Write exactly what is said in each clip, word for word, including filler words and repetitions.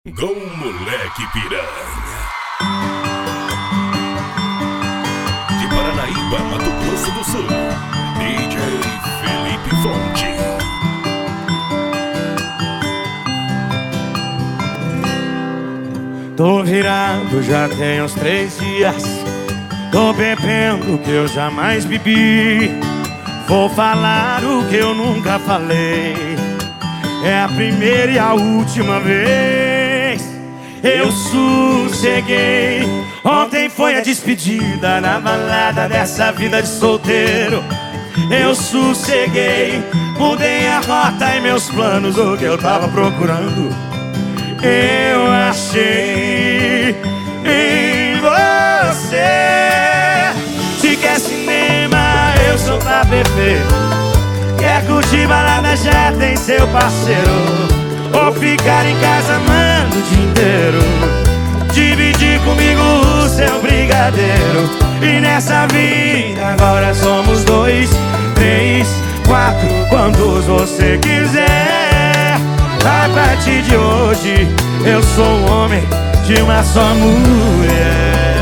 Gol Moleque Piranha. De Paranaíba, Mato Grosso do Sul, D J Felipe Fonte. Tô virado já tem uns três dias. Tô bebendo o que eu jamais bebi. Vou falar o que eu nunca falei. É a primeira e a última vez. Eu sosseguei. Ontem foi a despedida na balada dessa vida de solteiro. Eu sosseguei. Mudei a rota e meus planos, o que eu tava procurando eu achei em você. Se quer cinema, eu sou pra beber. Quer curtir balada, já tem seu parceiro. Ou ficar em casa amando o dia inteiro. Dividir comigo o seu brigadeiro. E nessa vida agora somos dois, três, quatro, quantos você quiser. A partir de hoje eu sou um homem de uma só mulher.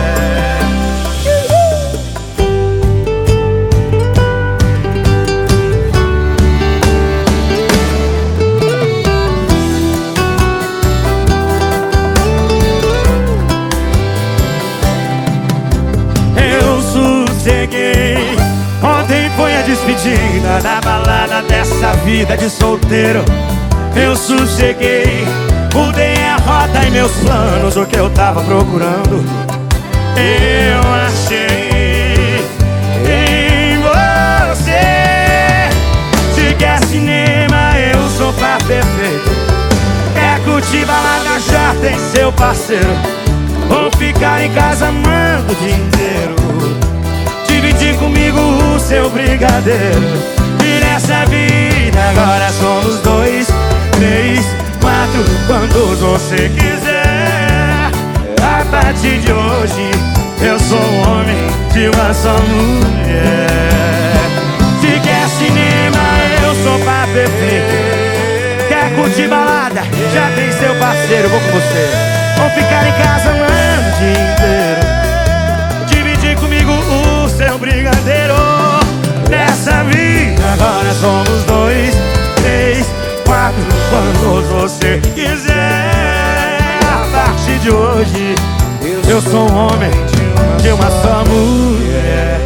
Eu sosseguei. Ontem foi a despedida da balada dessa vida de solteiro. Eu sosseguei, mudei a rota e meus planos, o que eu tava procurando eu achei em você. Se quer cinema, eu sou pra perfeito. Quer curtir balada, já tem seu parceiro. Ou ficar em casa amando o dia inteiro. Dividir comigo o seu brigadeiro. E nessa vida agora somos dois, três, quatro, quantos você quiser. A partir de hoje eu sou um homem de uma só mulher. Se quer cinema, eu sou pra perfeito. Quer curtir balada, já tem seu parceiro, vou com você. Ou ficar em casa amando o dia inteiro. Dividir comigo o seu brigadeiro. Nessa vida agora somos dois, três, quatro, quantos você quiser. A partir de hoje eu sou um homem de uma só mulher.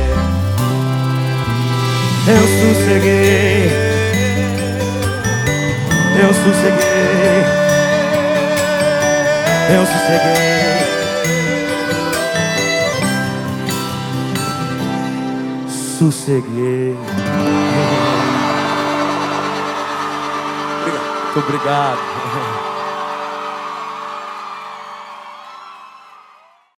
Eu sosseguei. Eu sosseguei. Eu sosseguei. Sosseguei. Muito obrigado.